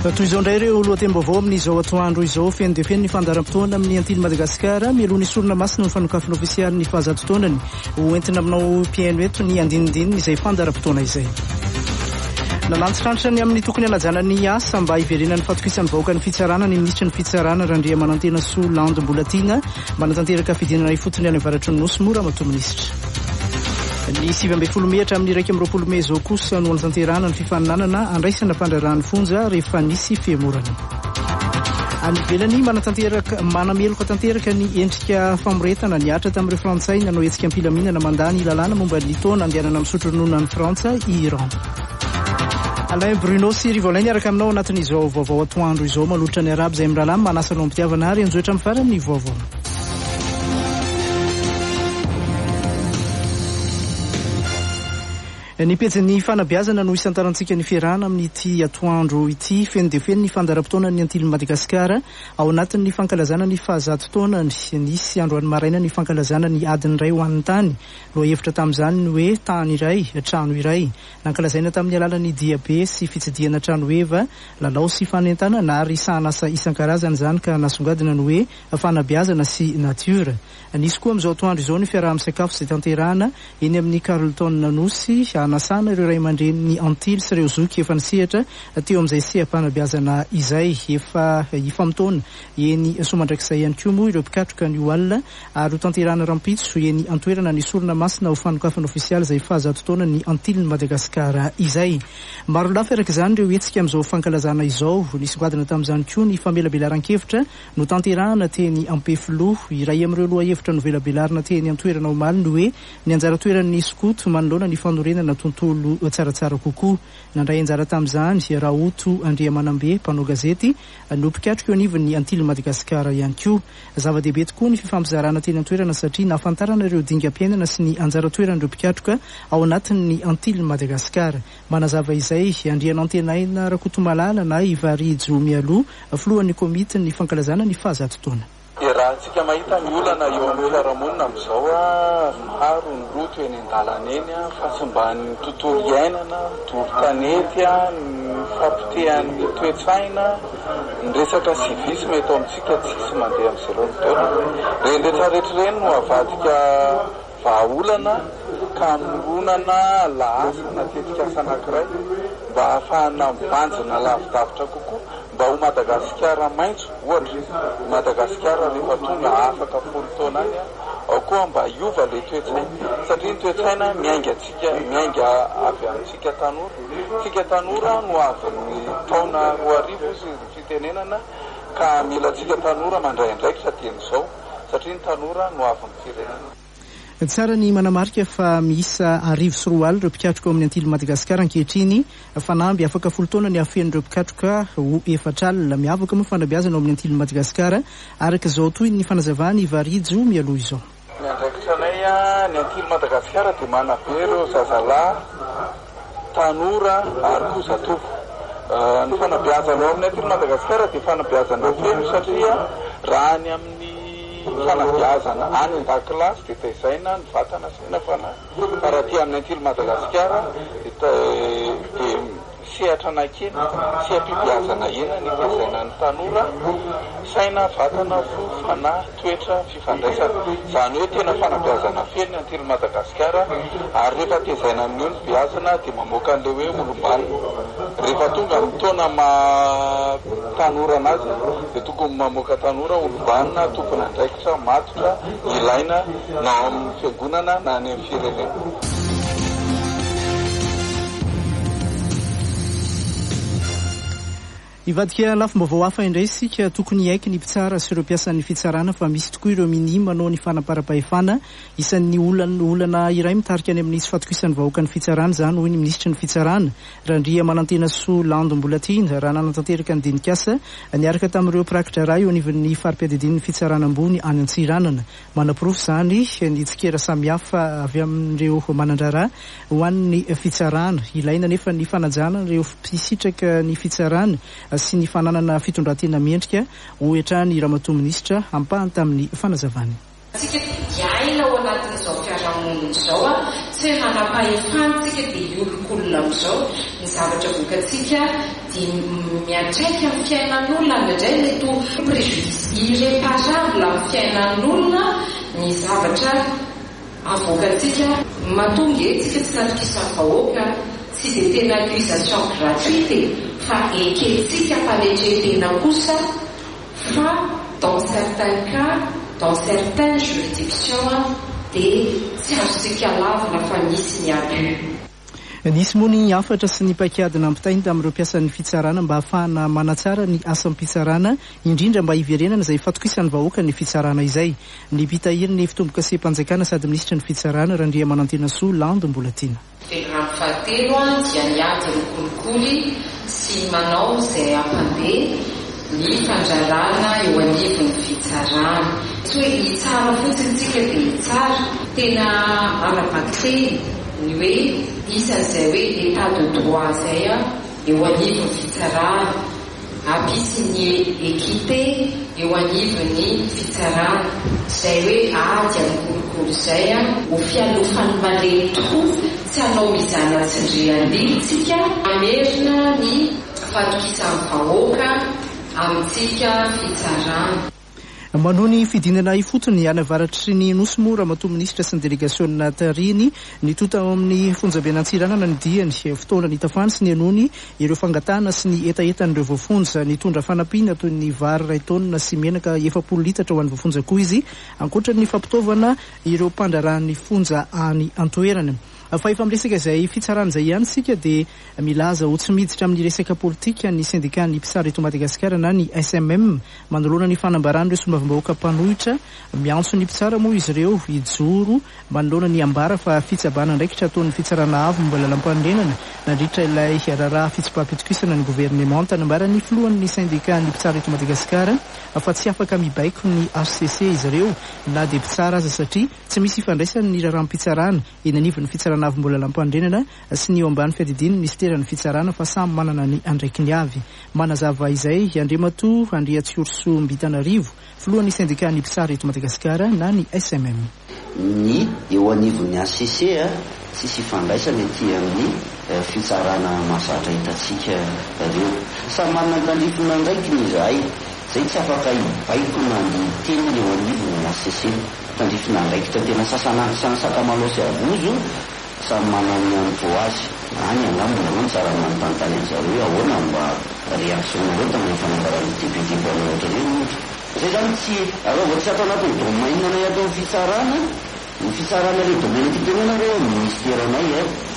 toy izao indray ireo lohatem-baovao amin'izao atoandro izao feno dia feno ny fandaharam-potoana amin'ny antiny Madagasikara mialohan'ny sorona masina ny fanokafana ofisialy ny fahazatotonany hoentina aminao mpiaino eto ny andinindininy izay fandaharam-potoana izay. Nalantsirantrany amin'ny tokony hanajana ny asa mba hiverenany fatokisany vahoaka ny fitsarana ny ministra ny fitsarana Randria Manantena Soa Lando Mbolatina mba natanteraka fidinana ifotony any avaratry ny nosy mora mato ministra. Ny 20 mehatra amin'ny 20 mey izao kosa no natanterana ny fifaninanana andraisana fandrarahany fonja rehefa nisy fiemorana. Any ivelany manameloka tanteraka ny endrika famoretana ny atra tamin'ireo frantsay nanao hetsika ampilaminana mandany lalàna momba ny taona andehanana amin'ny sotro ronoina ny Frantsa i Iran. Alain Bruno sy Rivolainy araka aminao anatin'izao vaovao atoandro izao malotra ny arabo izay miralamy manasa no ampitiavana ary anjoetra amin'ny farany vaovao. Ny pejy fanabeazana no isantarantsika ny fiarahana amin'ity atoandro ity feno dia feno ny fandaharam-potoana ny antiliny Madagasikara ao anatin'ny fankalazana ny fahazato taona nisy androany maraina ny fankalazana ny adiny iray ho an'ny tany no hevitra tamin'izany ny hoe tany iray trano iray nankalazaina tamin'ny alalan'ny diabe sy fitsidihana trano eva lalao sy fanentana na ary sahanasa isan-karazany izany ka nasongadina ny hoe fanabeazana sy natiora. Nisy koa amin'izao atoandro izao ny fiaraha-misakafo izay tanterahana eny amin'ny Carleton Nanosy anasana ireo ray aman-dreny ny Antily sy ireo zoky efa nisehatra teo amin'izay seham-panabeazana izay efa ifamtaona eny Soamandrakizay ihany koa moa ireo mpikatroka ny alina ary ho tanterahana rampitso eny antoerana ny sorona masina ho fanokafana ofisialy izay fahazato taona ny Antily ny Madagasikara izay. Maro lafy araka izany ireo hetsika amin'izao fankalazana izao nisy godina tamin'izany koa ny famelabelaran-kevitra no tanterahana teny Ampefilo iray amin'ireo loha hevitra no velabelarina teny antoerana omaly ny hoe ny anjara toeran'ny skoto manoloana ny fanorenana tontolo tsaratsara kokoa. Nandray anjara tamin'izany Raoto Andriamanambe mpanao gazety no mpikatroka eo anivon'ny Antily Madagasikara ihany koa. Zava-dehibe tokoa ny fifampizarana teny antoerana satria nahafantarana ireo dinga-piainana sy ny anjara toeran'ireo mpikatroka ao anatin'ny Antily Madagasikara. Manazava izay Andriana Antenaina Rakotomalala na Ivarijo Mialoha filohan'ny komity ny fankalazana ny fahazato taona. Raha antsika mahita ny olana eo amin'ny fiarahamonina amin'izao maro ny loto eny an-dalana eny fahasimban'ny tontolo iainana, toro-tanety, ny fampitehan'ny toe-tsaina, ny resaka sivisma eto amintsika tsisy mandeha amin'izay taona. Reny rehetra rehetra ireny no avadika vahaolana ka hamoronana lahasa natetika asa anankiray mba ahafahana mibanjina lavidavitra kokoa mba ho Madagasikara maitso ohatra Madagasikara rehefa tonga afaka 10 taona any ao koa mba hiova ilay toe-tsaina satria ny toe-tsaina miainga avy amintsika tanora. Tsika tanora no avy ny taona 2000 sy fitenenana ka mila tsika tanora mandray andraikitra dian'izao satria ny tanora no avy ny firenena. Tsara ny manamarika fa miisa 1.4 ireo mpikatroka amin'ny Antily Madagasikara ankehitriny fanamby afaka 10 taona ny afen'ireo mpikatroka ho 4 alina miavaka moa fanabeazana ao amin'ny Antily Madagasikara araka izao toy ny fanazavany Ivarijo Mialoha izao. Ny andraikitranay ny Antily Madagasikara dia manabe ireo zazalahy tanora ary koa zatovo. Ny fanabeazana ao amin'ny Antily Madagasikara dia fanabeazana feno satria raha ny amin'ny fanabeazana any an-dakilasy dia tezaina ny vatana sy ny fanahy. Fa raha ty amin'ny Antily Madagasikara dia sehatra anakeny, seha-pibeazana ena ny tezaina ny tanora, saina, vatana, fo, fanahy, toetra, fifandraisana. Izany hoe tena fanabeazana feno ny Antily Madagasikara ary rehefa tezaina amin'io ny beazana dia mamoaka an'ilay hoe olombanona. Rehefa tonga amin'ny taona tanora anazy dia tokony mamoaka tanora olombanona tokony andraikitra matotra ilaina na amin'ny fiangonana na any amin'ny firenena. Ivadika lafim-baovao hafa indray isika tokony haiky ny mpitsara sy ireo mpiasan'ny fitsarana fa misy tokoa ireo minimy manao ny fanaparam-pahefana isan'ny olana iray mitarika any amin'isy fatokisan'ny vahoaka ny fitsarana izany hoy ny ministra ny fitsarana Randria Manantena Soa Lando Mbolatina raha nanatanteraka ny dinikasa niaraka tamin'ireo mpirakitra raha eo anivon'ny fari-piadidin'ny fitsarana ambony any Antsiranana. Manapirofo izany ny tsikera samihafa avy amin'ireo manandrara ho an'ny fitsarana ilaina nefa ny fanajana ireo mpisitraka ny fitsarana sy ny fananana fitondratena mendrika hoetrany Ramatoa Minisitra ampahany tamin'ny fanazavany. Tsika iaina ao anatin'izao fiarahamonina izao tsy hoe hanam-pahefantsika dia iolokolona amin'izao ny zavatra vokatsika dia miantraika amin'ny fiainan'olona indray leto préjudice irréparable amin'ny fiainan'olona ny zavatra avokatsika mahatonga etsika tsy natokisany vahoaka tsy dia tena accusation gratuite fa eketsika faretretena kosa fa dans certains cas, dans certaines juridictions dia tsy azontsika lavina fa nisy ny abus. Nisy moa ny afatra sy ny paikadina ampitainy tamin'ireo mpiasan'ny fitsarana mba hahafahana manatsara ny asan'ny fitsarana indrindra mba hiverenana izay fatokisany vahoaka ny fitsarana izay. Ny mpitahiry fitomboka sehampanjakana sady minisitra ny fitsarana Randria Manantena Soa Lando mbola tiana. Federal fahatelo dia niady rokolikoly sy manao izay ampandeha ny fandrarana eo anivon'ny fitsarana. Tsy hoe hitsara fotsiny tsika dia hitsara, tena ara-bateny ny hoe isan'izay hoe état de droit zay eo anivon'ny fitsarana, ampisy ny équité eo anivon'ny fitsarana, izay hoe ady amin'ny kolikoly izay ho fialofany malento tsy hanao izany atsindrian'ilitsika amerina ny fatokisany vahoaka amintsika fitsarana. Manao ny fidinana ifotony any avaratry ny Nosy Mora mato minisitra sy ny delegaciona tariny nitota amin'ny fonjabenantsiranana ny diany fotoana ny tafany sy ny anony ireo fangatana sy ny etaetan'ireo voafonja nitondra fanampiana toy ny vary ray taonina sy menaka 7 litatra ho an'ny voafonja koa izy ankoatra ny fampitaovana ireo mpandrarany fonja any antoerana. Fa efa miresaka izay fitsarana izay ihany sika dia milaza ho tsy miditra amin'ny resaka politika ny syndicat ny mpisary eto Madagasikara na ny SMM manoloana ny fanambarana ireo sombavim-bahoaka mpanohitra miantso ny mpitsara moa izy ireo hijoro manoloana ny ambara fa fitsabana ndraikitra ataon'ny fitsarana avo mbola lampandrenana nandritra ilay raharaha fitsipaham-pitokisana ny gouvernement tanambara ny filohan'ny syndicat ny mpitsara eto Madagasikara fa tsy afaka mibaiko ny HCC izy ireo na dia mpitsara aza satria tsy misy ifandraisany ny raharam-pitsarana eny anivon'ny fitsarana avo mbola lampandrenana sy ny eo ambany fiadidiny ministeran'ny fitsarana fa samy manana ny andraikiny avy. Manazava izay Andriamatoa Andriatsiorso Mbitanarivo filohan'ny syndicat ny mpitsara eto Madagasikara na ny SMM. Ny eo anivon'ny ACC tsisy ifandraisany aty amin'ny fitsarana mahazatra hitantsika ireo samy manana tandrifona andraikiny izahay zay tsy afaka hibaiko na ny teniny eo anivon'ny ACC tandrifona andraikitra tena sasakamaloasy abuzo samy manana ny anto azy any angambona no tsara manontantany an'zareo ahoana mba réaction-nareo tamin'ny fanambarany tibitibo any ohatra reny ohatra zay zany tsy ava tsy atao anatin'ny domaine nay atao fitsarana ny fitsarana le domaine tytenenareo ministeranay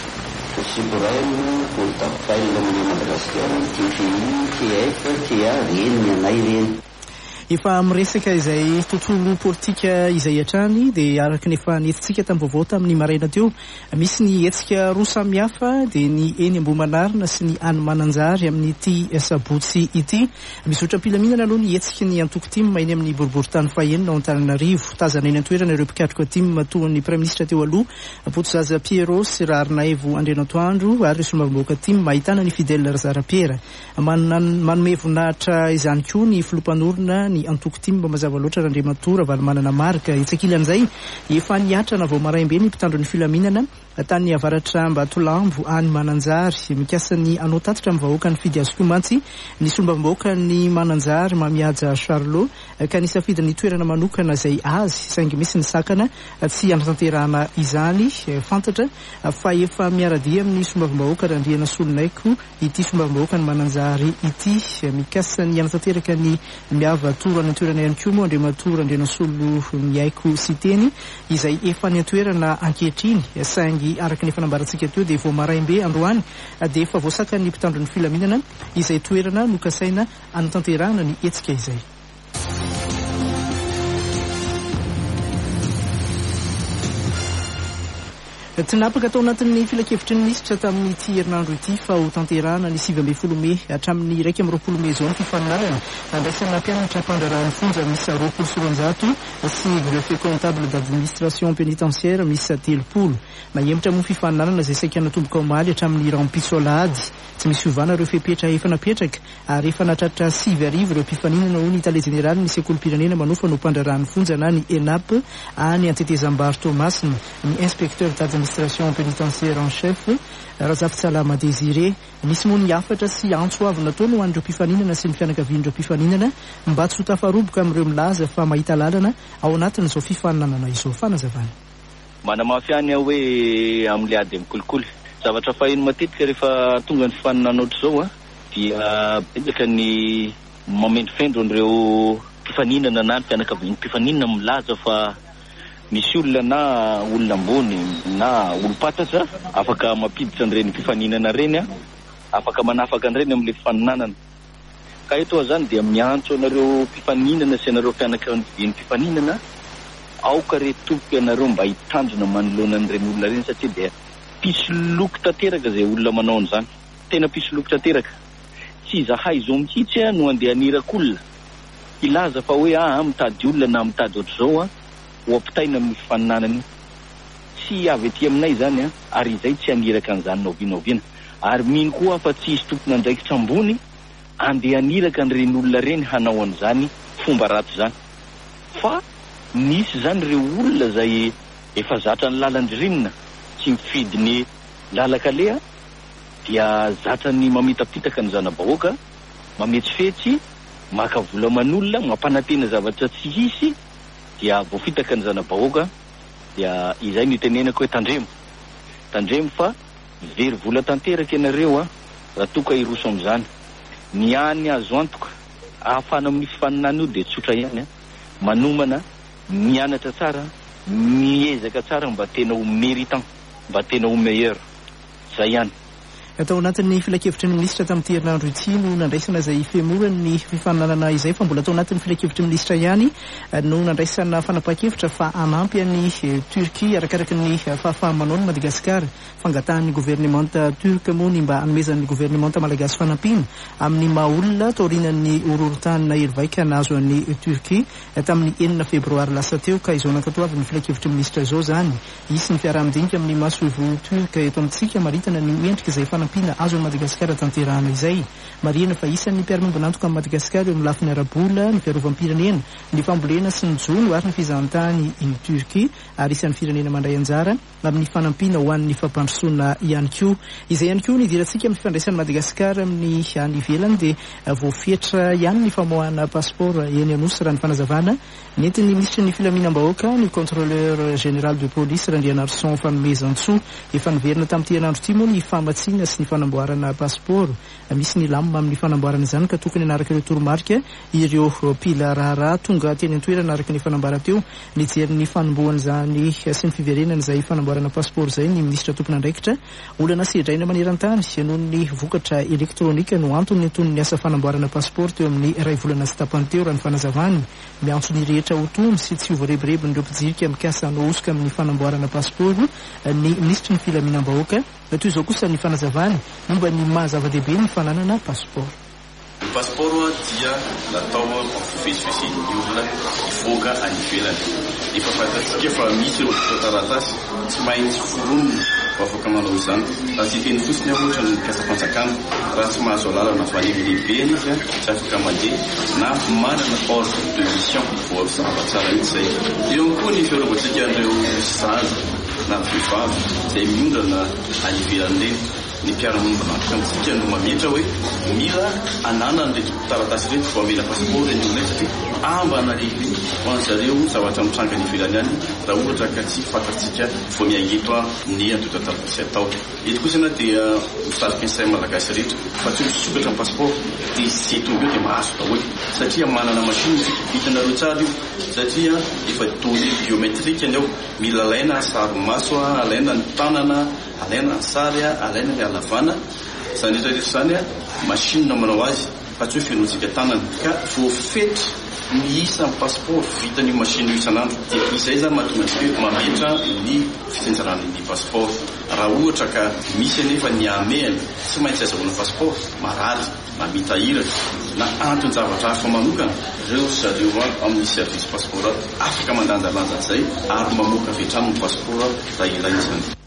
Sipuraino, Poltapel, Madagasikara, TFI, TF, TA, reny anay reny. Efa miresaka izay tontolo politika izay hatrany dia araka nefa nentsika tamin'ny vaovao tamin'ny maraina teo misy ny hetsika roa samihafa dia ny eny Ambohimanarina sy ny any Mananjary amin'ny ity sabotsy ity misy otram-pilaminana aloha ny hetsika ny antoko tim eny amin'ny boriboritany fahenina ao Antananarivo tazana eny antoerana ireo mpikatroka tim toa ny prime ministre teo aloha Potozaza Pierrot sy Rarinaivo Andrianatoandro ary sombavim-bahoaka tim ahitana ny Fidèle Razarapiera manome voninahitra izany koa ny filompanorona antoko tim mba mazava loatra Randriamatora valo manana marika itsakilan'izay efa niatrana vao maraimbe ny mpitandro ny filaminana tany avaratra Mbatolambo any Mananjary mikasa ny anao tatitra amin'ny vahoaka ny fidy azo komantsy ny sombavim-bahoaka ny Mananjary mamiaja Charlot ka nisafidy ny toerana manokana izay azy saingy misy ny sakana tsy anatanterahana izany fantatra fa efa miaradia amin'ny sombavim-bahoaka Randriana Solinaiko ity sombavim-bahoaka ny Mananjary ity mikasa ny anatanteraka ny miava toro any antoerana ihany koa moa Andriamatora Andrianasolo miaiko sy teny izay efa ny antoerana ankehitriny saingy araka ny fanambarantsika teo dia vao maraimbe androany dia efa voasaka ny mpitandro ny filaminana izay toerana nokasaina anatanterahana ny hetsika izay. Tsy napaka tao anatin'ny filakevitry ny minisitra tamin'ity herinandro ity fa ho tanterahana ny 20 Mey hatramin'ny 20 Mey zao ny fifaninanana andraisana mpianatra mpandrarahany fonja misy 20 sy greffier comptable d'administration pénitentiaire misy 3 mahemitra moa fifaninanana izay saika natomboka omaly hatramin'ny Rampisolady tsy misy ovana ireo fepetra efa napetraka ary efa natratra 5 arivo ireo mpifaninana ho ny Tale Général ny sekolim-pirenena manofa no mpandrarahany fonja na ny ENAP any Antetezambar Thomas ny inspecteur d'administration administration pénitentiaire en chef Razafitsalama Désiré misy moa ny afatra sy antso avy nataony ho an'ireo mpifaninana sy ny fianakavian'ireo mpifaninana mba tsy ho tafaroboka amin'ireo milaza fa mahita lalana ao anatin'izao fifaninanana izao. Fanazavana manamafy any aho hoe amin'ny ady mikolikoly zavatra fahino matetika rehefa tonga ny fifaninana ohatr'izao dia betsaka ny mamendrofendro an'ireo mpifaninana na ny fianakavian'ny mpifaninana milaza fa misy olona na olona ambony na olom-patatra afaka mampiditra an'ireny mpifaninana reny afaka manafaka an'ireny amin'ilay fifaninanana. Ka eto zany dia miantso anareo mpifaninana sy anareo fianakavian'ny mpifaninana aoka retompoka ianareo mba hitandrina manoloana an'ireny olona reny satria dia pisoloky tanteraka izay olona manao an'izany, tena pisoloky tanteraka. Tsy zahay zo mihitsy no andeha anirak'olona ilaza fa hoe mitady olona na mitady ohatr'izao ho ampitaina amin'ny fifaninanana. Tsy avy etỳ aminay zany ary izay tsy aniraka an'izany naovinaoviana ary mino koa fa tsy hisy tompona andraikitra ambony andeha aniraka an'ireny olona reny hanao an'izany fomba ratsy zany. Fa nisy zany ireo olona izay efa zatra ny lalan-dririnina tsy mifidy ny lalakale dia zatra ny mamitapitaka ny zana-bahoaka, mametsifetsy, maka vola manolona, mampanantena zavatra tsy hisy dia voafitaka ny zana-bahoaka dia izay no itenenako hoe tandremo fa very vola tanteraka ianareo raha toka hiroso amin'izany. Ny any azo antoka ahafana amin'ny fifaninana io dia tsotra ihany manomana mianatra tsara, miezaka tsara mba tena ho méritant, mba tena ho meilleur. Zay ihany. Atao anatin'ny filakevitry ny minisitra tamin'ity herinandro ity no nandraisana izay femorany ny fifaninanana izay fa mbola atao anatin'ny filakevitry minisitra ihany no nandraisana fanapahan-kevitra fa hanampy an'ny Turquie arakaraky ny fahafahamanao ny Madagasikara fangatahan'ny gouvernemanta turc moa ny mba hanomezan'ny gouvernemanta malagasy fanampiana amin'ny maha-olona taorinan'ny horohorotanina helovaika nazo an'ny Turquie tamin'ny 9 febroary lasa teo ka izao nankatoavin'ny filakevitry minisitra izao zany isy ny fiaraha-midinika amin'ny masovo turc eto amintsika maritana ny endrika izay pina azo ny Madagasikara tanterahana izay marina fa isan'ny mpiara-miombona antoka amin'ny Madagasikara eo amin'ny lafiny arabola ny fiarovam-pirenena ny fambolena sy ny jono ary ny fizahantany ny Turquie ary isan'ny firenena mandray anjara amin'ny fanampiana ho an'ny fampandrosoana ihany koa. Izay ihany koa ny idirantsika amin'ny fifandraisan'ny Madagasikara amin'ny any ivelany dia voafetra ihany ny famoahana passeport eny anosy raha ny fanazavana nentin'ny ministry ny filaminam-bahoaka ny contrôleur général de police Randrianarson fanomezantsoa efa niverina tamin'ity herinandro ity moa ny famatsiana sy ny fanamboarana passeport misy ny lamina amin'ny fanamboarana izany ka tokony anaraka ireo toromarika ireo pila raharaha tonga teny an-toerana araka ny fanamboara teo nijery ny fanombohana izany sy ny fiverenana izay fanamboarana passeport izay ny ministra tompona andraikitra olana sedraina maneran-tany noho ny vokatra elektronika no antony antony ny asa fanamboarana passeport teo amin'ny iray volana sy tapany teo raha ny fanazavany miantso ny rehetra ho tony sy tsy ho voarebirebin'ireo mpijirika mikasa anoosika amin'ny fanamboarana passeport ny ministry ny filaminam-bahoaka toy izao kosa ny fanazavany momba ny mahazava-dehibe ny fananana passeport. Ny passeport dia natao fifesifesiny ny olona hivoaka any ivelany. Efa fantatsika fa misy ireo taratasy tsy maintsy foronina avoaka manao izany. Raha tsy teny fotsiny ohatra ny mpiasa-panjakana raha tsy mahazo lalana fa lehibe izy tsy afaka mandeha na manana ordre de mission vao zava-tsara mihitsy izay. Eo koa ny fiarovatsika an'ireo zaza na vehivavy izay miondrana any ivelany reny. Ny mpiara-monina antsika no mametra hoe mila anana ndraiky taratasy rehetra vao amela passeport reny olona satria ambana lehibe ho an'zareo zavatra mitranga ny ivelany any raha ohatra ka tsy fantatsika vao miageto ny antota taratasy atao. Eto kosa na dia misarika ny saina malagasy rehetra fa tsy misokatra ny passeport dia izay tonga eo dia mahazo daholo satria manana machine hitanareo tsara io satria efa données biométriques any ao mila alaina sary maso alaina ny tanana alaina ny sary alaina ny alavana zany rehetrarehetra zany machine manao azy fa tsy hoe fenoantsika tanana ka voafetra miisa ny passeport vitan'io machine io isan'andro dia izay zany mahatonga antsika hoe mametra ny fitsinjaran'ny passeport. Raha ohatra ka misy anefa ny amehana tsy maintsy azahoana passeport marary na mitahiraka na antony zavatra hafa manokana reo zareo amin'ny service passeport afaka mandanjalanja izay ary mamoaka avy hatrany ny passeport raha ilaina izany.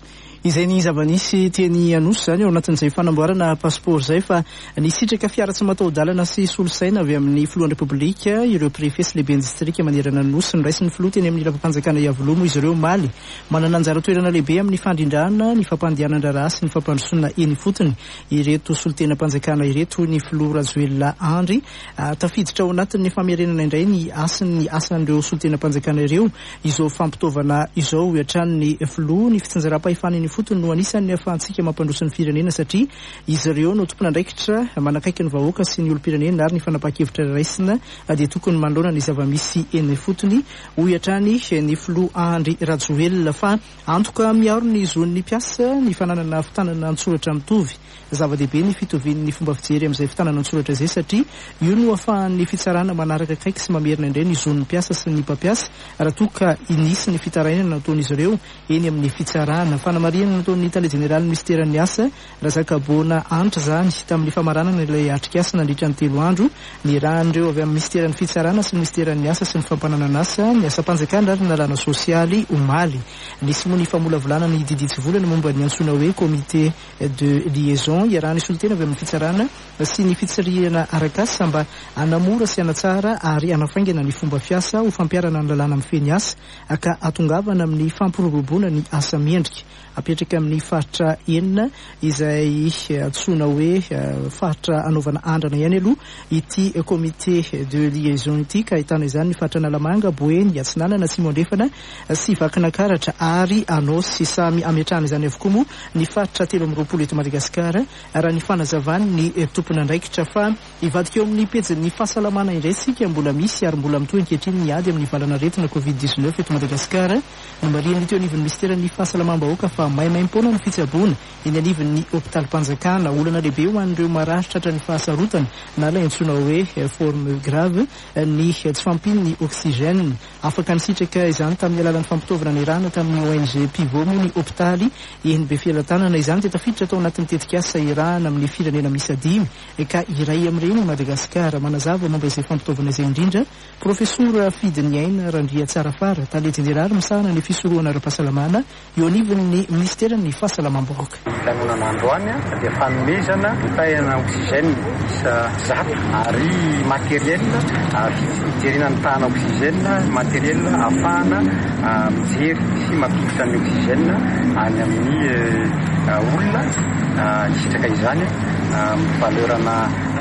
izay ny zava-nisy tiany anosy zany ao anatin'izay fanamboarana passeport zay fa nisitraka fiara tsy mataho-dalana sy solosaina avy amin'ny filohan'ny repoblika ireo préfet sy lehibe distrika manerana anosy niraisy ny filoha teny amin'ny lampa-panjakana Iavoloha moa izy ireo maly manana anjara toerana lehibe amin'ny fandrindrana ny fampandehanana sy ny fampandrosoana eny fotony ireto solotena panjakana ireto ny filoha Rajoelina Andry tafiditra ao anatin'ny famerenana indray ny asan'ireo solotena panjakana ireo izao fampitaovana izao hiatran'ny filoha ny fitsinjaram-pahefana fotony no anisan'ny ahafahantsika mampandroso ny firenena satria izy ireo no tompona andraikitra manakaiky ny vahoaka sy ny olo-pirenena ary ny fanapahan-kevitra raisina dia tokony manoloana ny zava-misy eny fotony hoy hatrany ny filoha Andry Rajoelina fa antoka miaro ny zon'ny mpiasa ny fananana fitanana antsoratra mitovy zava-dehibe ny fitovian'ny fomba fijery amin'izay fitanana antsoratra izay satria io no ahafahan'ny fitsarana manaraka akaiky sy mamerina indray ny zon'ny mpiasa sy ny mpampiasa raha toa ka inisy ny fitarainana nataon'izy ireo eny amin'ny fitsarana fanamariana nataon'ny tale jeneraly ministeran'ny asa Razakabona Anitra zany tamin'ny famaranana ilay atrikasa nandritra ny 3 andro ny rahan'ireo avy amin'ny ministeran'ny fitsarana sy ny ministeran'ny asa sy ny fampananana asa ny asa-panjakana ary nalàna sosialy omaly nisy moa ny famolavolana ny diditsy volana momba ny antsoina hoe comité de liaison iarahany solotena avy amin'ny fitsarana sy ny fitsarihana arakasa samba anamora sy anatsara ary anafaingana ny fomba fiasa ho fampiarana ny lalàna amin'ny feny asa ka atongavana amin'ny fampiroboroboana ny asa mendrika apetraka amin'ny faritra enina izay antsoina hoe faritra anaovana andrana ihany aloha ity comité de liaison ity ka ahitana izany ny faritra Analamanga, Boeny, Atsinanana, Simondrefana sy Vakinakaratra ary Anosy samy ametrahana izany avokoa moa ny faritra 13 eto Madagasikara raha ny fanazavany ny tompona andraikitra fa ivadika eo amin'ny pejy ny fahasalamana indray sika mbola misy ary mbola mitohy ankehitriny ny ady amin'ny valana retina Covid-19 eto Madagasikara no mariny teo anivon'ny ministeran'ny fahasalamam-bahoaka fa maimaim-poana ny fitsaboana eny anivon'ny hôpitaly Panjakana olana lehibe ho an'ireo mararitra hatrany fahasarotana na ilay antsoina hoe forme grave ny tsy fampiny ny oxygène afaka nisitraka izany tamin'ny alalan'ny fampitaovana ny rano tamin'ny ONG Pivot moa ny hôpitaly eny be fialan-tanana izany dia tafiditra tao anatin'ny tetikasa irana amin'ny firenena misy 5 ka iray amin'ireny Madagasikara manazava momba izay fampitaovana izay indrindra profesora Fidiny Aina Randria Tsarafara tale jeneraly misahana ny fisorohana ara-pahasalamana eo anivon'ny ministeran'ny fahasalamam-bahoaka. Lanonana androany dia fanomezana mitahana oxygène isa 100 ary matériel fijerena ny tahana oxygène matériel ahafahana mijery sy mampikitra ny oxygène any amin'ny olona isitraka izany valeurana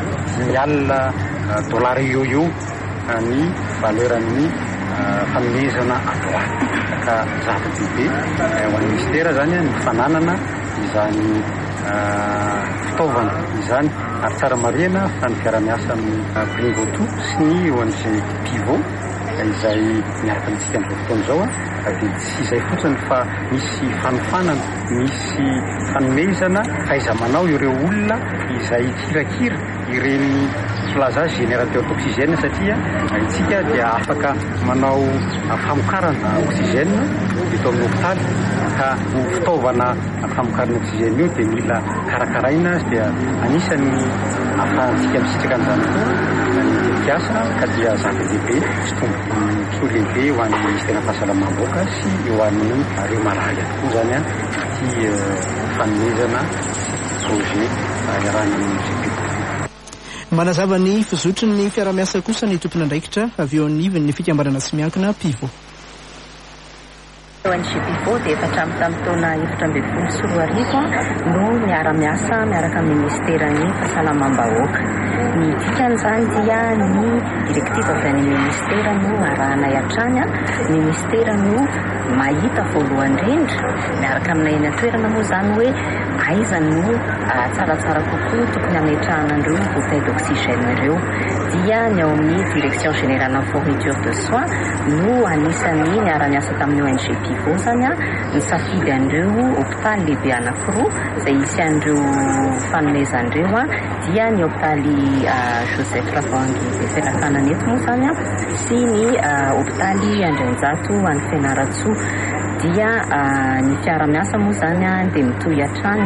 $10 eo ny valeuran'ny fanomezana androany ka zava-dehibe ho an'ny ministera zany ny fananana izany fitaovana izany ary tsara marina fa ny fiara-miasa amin'ny Pringoto sy ny ONG Pivot izay miaraka amintsika amin'izao fotoana izao dia tsy izay fotsiny fa misy fanofanana misy fanomezana fahaiza-manao ireo olona izay kirakira ireny plaza générateur d'oxygène satria itsika dia afaka manao famokarana oxygène eto amin'ny hôpitaly ka ho fitaovana famokarana oxygène io dia mila karakaraina dia anisan'ny ahafahantsika misitraka an'izany koa ny tetikasa ka dia zava-dehibe sy tombo lehibe ho an'ny ministeran'ny fahasalamam-bahoaka sy eo amin'ny reo marary tokoa zany ity fanomezana projet iarahana amin'ny manazava ny fizotry ny fiara-miasa kosa ny tompona andraikitra avy eo anivony ny fikambanana tsy miankina Pivot. ONG Pivot dia efa hatramin'ny taona 2024 no miara-miasa miaraka amin'ny ministeran'ny fahasalamam-bahoaka. Ny dikan'izany dia ny direktiva avy any ministera no arahana hiatrany ny ministera no mahita voalohany indrindra miaraka aminay eny an-toerana moa zany hoe aiza no tsaratsara kokoa tokony ametrahana an'ireo bouteille d'oxygène ireo dia ny ao amin'ny direction générale en fourniture de soins no anisan'ny miara-miasa tamin'ny ONG Pivot zany nisafidy an'ireo hôpitaly lehibe anankiroa izay isy an'ireo fanomezan'ireo dia ny hôpitaly Joseph Ravangy Fialan-tanana eto moa zany sy ny hôpitaly Andrinjato any Fianaratsoa dia ny fiara-miasa moa zany dia mitohy hatrany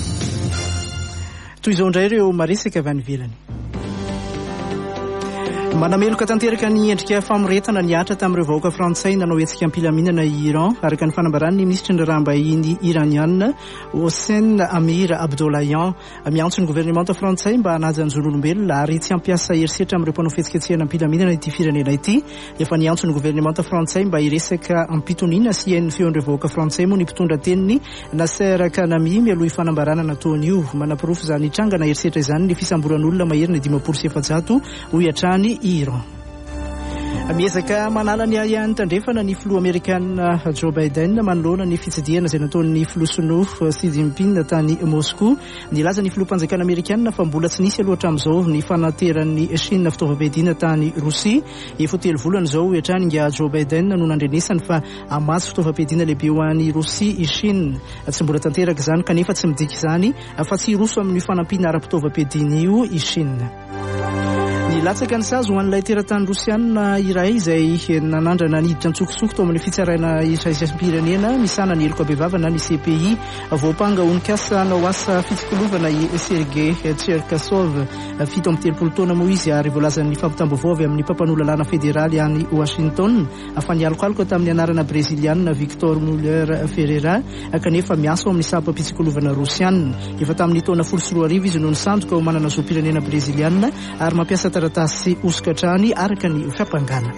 toy izao indray ireo maresaka avy any ivelany. Manameloka tanteraka ny endrika famoretana niatra tamin'ireo vahoaka frantsay nanao hetsika ampilaminana Iran araka ny fanambaran'ny ministra ny rambahiny iraniana Hossein Amir Abdollahian miantso ny gouvernemanta frantsay mba hanaja ny zon'olombelona ary tsy hampiasa herisetra amin'ireo mpanao fihetsiketsehana ampilaminana ity firenena ity. Efa niantso ny gouvernemanta frantsay mba hiresaka ampitoniana sy hain'ny feon'ireo vahoaka frantsay moa ny mpitondra teniny Nasser Kanami mialoha fanambarana nataony io. Manapirofo izany hitrangana herisetra izany ny fisamboran'olona maherina 500 ho iatrany Iran. Miezaka manala ny ahany tandrefana ny filoha Amerikanina Joe Biden manoloana ny fitsidihana izay nataon'ny filoha sinoa Xi Jinping tany Moscou. Nilaza ny filoham-panjakana Amerikanina fa mbola tsy nisy aloha hatramin'izao ny fanateran'ny Chine fitaovam-piadiana tany Rosia. Efa 3 volana izao hiatrany nga Joe Biden no nandrenesany fa hamatsy fitaovam-piadiana lehibe ho an'ny Rosia i Chine. Tsy mbola tanteraka izany kanefa tsy midika izany fa tsy roso amin'ny fanampiana ara-pitaovam-piadiana io i Chine. Nilatsaka ny sazy ho an'ilay teratany rosianina iray izay nanandrana niditra ntsokosoko tao amin'ny fitsaraina iraisam-pirenena misana ny heloka bevavana ny CPI voapanga onikasa nao asa fitsikolovana i Sergei Cherkasov 17 taona moa izy ary voalazan'ny fampitam-baovao avy amin'ny mpampanolalana federaly any Washington afa nialokaloka tamin'ny anarana brezilianina Victor Muller Ferreira kanefa miasa ao amin'ny sapa-pitsikolovana rosianina. Efa tamin'ny taona 14 izy no nisandoka ho manana zoam-pirenena brezilianina ary mampiasa taratasy osokatrany araka ny fampangana.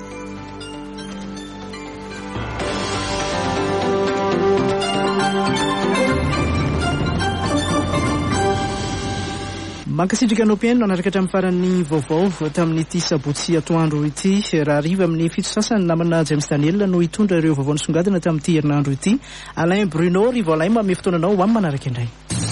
Mankasitrika Nopien no anaraka hatramin'ny faran'ny vaovao tamin'ity sabotsy atoandro ity. Raha ariva amin'ny fito sasany namana James Daniel no hitondra ireo vaovao nisongadina tamin'ity herinandro ity. Alain Bruno Rivolay mamy fotoananao ho amin'ny manaraka indray.